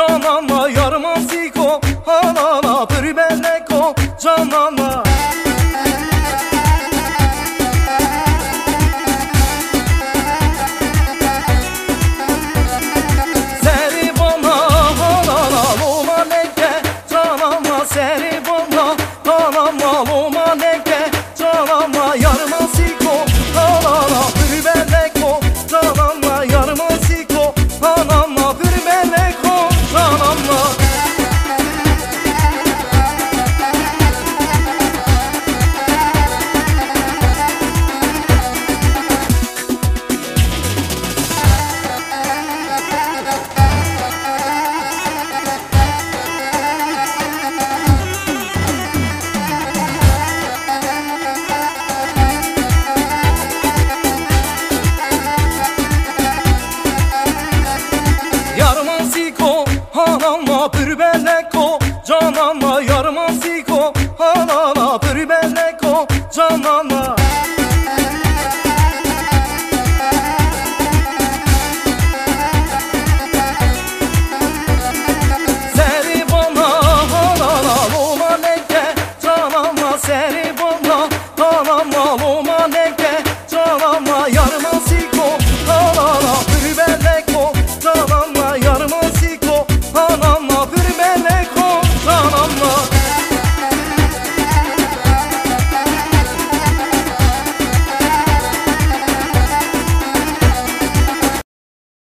canama yarmasiko halala pürbelleko canama seri bana halala loma neke canama seri bana halala loma neke canama yarmasiko halala pürbelleko canama yarmasiko halala pürbelleko canama yarmasiko halala pürbelleko canama yarmasiko halala pürbelleko canama